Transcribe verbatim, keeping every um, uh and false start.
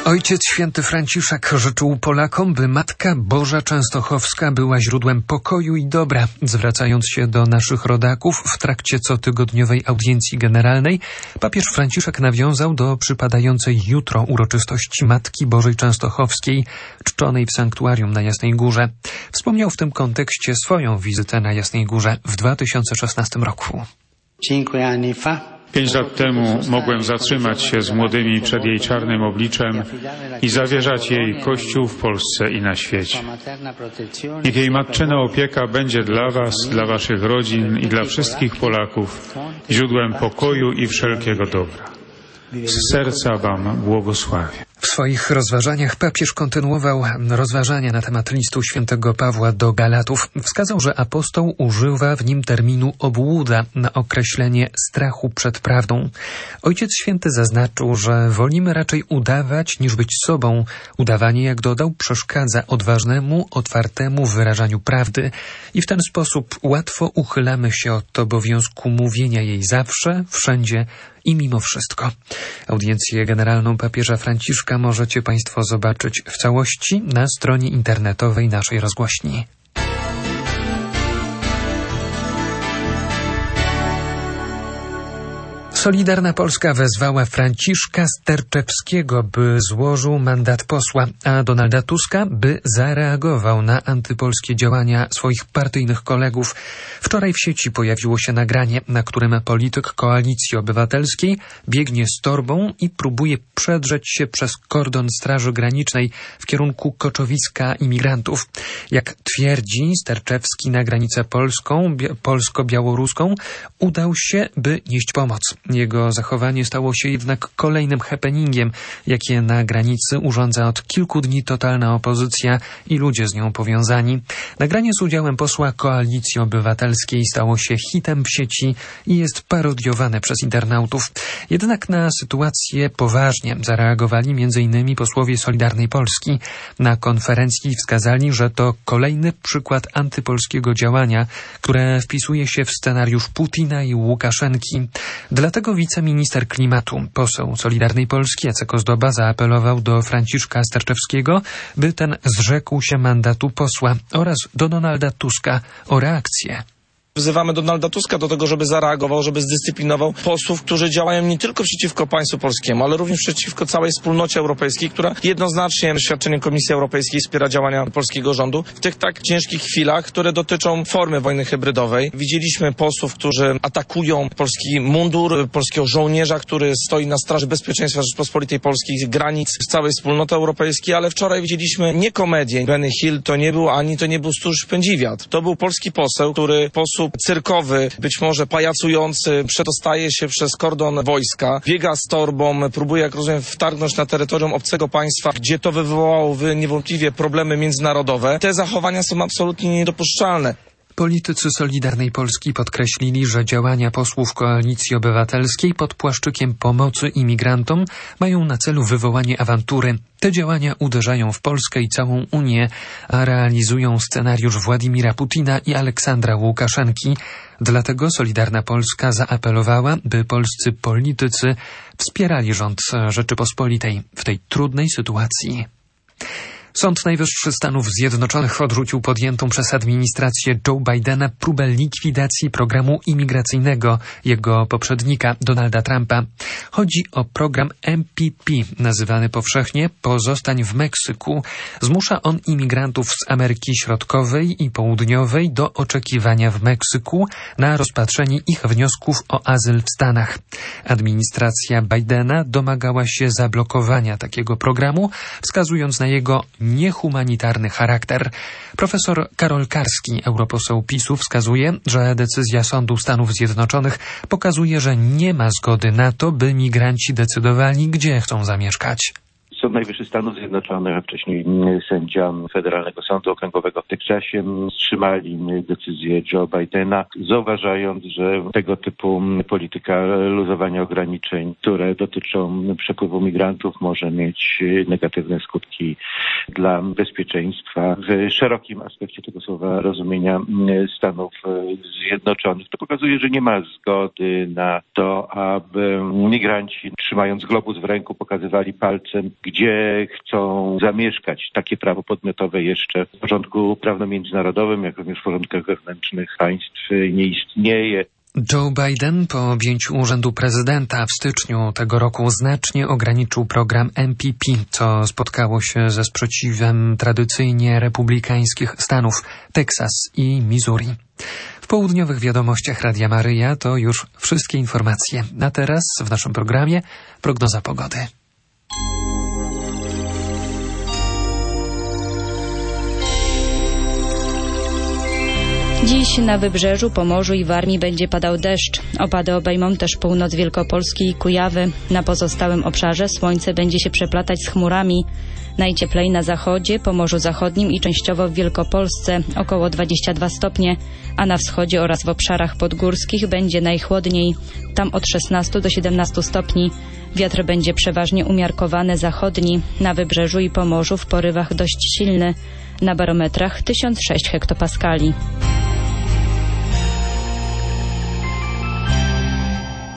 Ojciec Święty Franciszek życzył Polakom, by Matka Boża Częstochowska była źródłem pokoju i dobra. Zwracając się do naszych rodaków w trakcie cotygodniowej audiencji generalnej, papież Franciszek nawiązał do przypadającej jutro uroczystości Matki Bożej Częstochowskiej, czczonej w sanktuarium na Jasnej Górze. Wspomniał w tym kontekście swoją wizytę na Jasnej Górze w dwa tysiące szesnastym roku. Pięć lat temu mogłem zatrzymać się z młodymi przed jej czarnym obliczem i zawierzać jej Kościół w Polsce i na świecie. Niech jej matczyna opieka będzie dla Was, dla Waszych rodzin i dla wszystkich Polaków źródłem pokoju i wszelkiego dobra. Z serca Wam błogosławię. W swoich rozważaniach papież kontynuował rozważania na temat listu świętego Pawła do Galatów. Wskazał, że apostoł używa w nim terminu obłuda na określenie strachu przed prawdą. Ojciec Święty zaznaczył, że wolimy raczej udawać niż być sobą. Udawanie, jak dodał, przeszkadza odważnemu, otwartemu wyrażaniu prawdy i w ten sposób łatwo uchylamy się od obowiązku mówienia jej zawsze, wszędzie i mimo wszystko. Audiencję generalną papieża Franciszka możecie Państwo zobaczyć w całości na stronie internetowej naszej rozgłośni. Solidarna Polska wezwała Franciszka Sterczewskiego, by złożył mandat posła, a Donalda Tuska, by zareagował na antypolskie działania swoich partyjnych kolegów. Wczoraj w sieci pojawiło się nagranie, na którym polityk Koalicji Obywatelskiej biegnie z torbą i próbuje przedrzeć się przez kordon Straży Granicznej w kierunku koczowiska imigrantów. Jak twierdzi Sterczewski, na granicę polską, bi- polsko-białoruską udał się, by nieść pomoc. Jego zachowanie stało się jednak kolejnym happeningiem, jakie na granicy urządza od kilku dni totalna opozycja i ludzie z nią powiązani. Nagranie z udziałem posła Koalicji Obywatelskiej stało się hitem w sieci i jest parodiowane przez internautów. Jednak na sytuację poważnie zareagowali między innymi posłowie Solidarnej Polski. Na konferencji wskazali, że to kolejny przykład antypolskiego działania, które wpisuje się w scenariusz Putina i Łukaszenki. Dlatego wiceminister klimatu, poseł Solidarnej Polski Jacek Ozdoba zaapelował do Franciszka Sterczewskiego, by ten zrzekł się mandatu posła oraz do Donalda Tuska o reakcję. Wzywamy Donalda Tuska do tego, żeby zareagował, żeby zdyscyplinował posłów, którzy działają nie tylko przeciwko państwu polskiemu, ale również przeciwko całej wspólnocie europejskiej, która jednoznacznie świadczeniem Komisji Europejskiej wspiera działania polskiego rządu w tych tak ciężkich chwilach, które dotyczą formy wojny hybrydowej. Widzieliśmy posłów, którzy atakują polski mundur, polskiego żołnierza, który stoi na straży bezpieczeństwa Rzeczypospolitej Polskiej, granic całej wspólnoty europejskiej, ale wczoraj widzieliśmy nie komedię. Benny Hill to nie był, ani to nie był Stróż Pędziwiat. To był polski poseł, który posłuch cyrkowy, być może pajacujący, przedostaje się przez kordon wojska, biega z torbą, próbuje, jak rozumiem, wtargnąć na terytorium obcego państwa, gdzie to wywołało niewątpliwie problemy międzynarodowe. Te zachowania są absolutnie niedopuszczalne. Politycy Solidarnej Polski podkreślili, że działania posłów Koalicji Obywatelskiej pod płaszczykiem pomocy imigrantom mają na celu wywołanie awantury. Te działania uderzają w Polskę i całą Unię, a realizują scenariusz Władimira Putina i Aleksandra Łukaszenki. Dlatego Solidarna Polska zaapelowała, by polscy politycy wspierali rząd Rzeczypospolitej w tej trudnej sytuacji. Sąd Najwyższy Stanów Zjednoczonych odrzucił podjętą przez administrację Joe Bidena próbę likwidacji programu imigracyjnego jego poprzednika Donalda Trumpa. Chodzi o program M P P, nazywany powszechnie Pozostań w Meksyku. Zmusza on imigrantów z Ameryki Środkowej i Południowej do oczekiwania w Meksyku na rozpatrzenie ich wniosków o azyl w Stanach. Administracja Bidena domagała się zablokowania takiego programu, wskazując na jego niehumanitarny charakter. Profesor Karol Karski, europoseł PiSu, wskazuje, że decyzja sądu Stanów Zjednoczonych pokazuje, że nie ma zgody na to, by migranci decydowali, gdzie chcą zamieszkać. Sąd Najwyższy Stanów Zjednoczonych, a wcześniej sędzia Federalnego Sądu Okręgowego w Teksasie wstrzymali decyzję Joe Bidena, zauważając, że tego typu polityka luzowania ograniczeń, które dotyczą przepływu migrantów, może mieć negatywne skutki dla bezpieczeństwa w szerokim aspekcie tego słowa rozumienia Stanów Zjednoczonych. To pokazuje, że nie ma zgody na to, aby migranci, trzymając globus w ręku, pokazywali palcem gdzie chcą zamieszkać takie prawo podmiotowe jeszcze w porządku prawno-międzynarodowym, jak również w porządkach wewnętrznych państw nie istnieje. Joe Biden po objęciu urzędu prezydenta w styczniu tego roku znacznie ograniczył program M P P, co spotkało się ze sprzeciwem tradycyjnie republikańskich stanów Teksas i Missouri. W południowych wiadomościach Radia Maryja to już wszystkie informacje. A teraz w naszym programie prognoza pogody. Dziś na Wybrzeżu, Pomorzu i Warmii będzie padał deszcz. Opady obejmą też północ Wielkopolski i Kujawy. Na pozostałym obszarze słońce będzie się przeplatać z chmurami. Najcieplej na zachodzie, Pomorzu Zachodnim i częściowo w Wielkopolsce, około dwadzieścia dwa stopnie, a na wschodzie oraz w obszarach podgórskich będzie najchłodniej, tam od szesnastu do siedemnastu stopni. Wiatr będzie przeważnie umiarkowany zachodni, na Wybrzeżu i Pomorzu w porywach dość silny, na barometrach tysiąc sześć hektopaskali.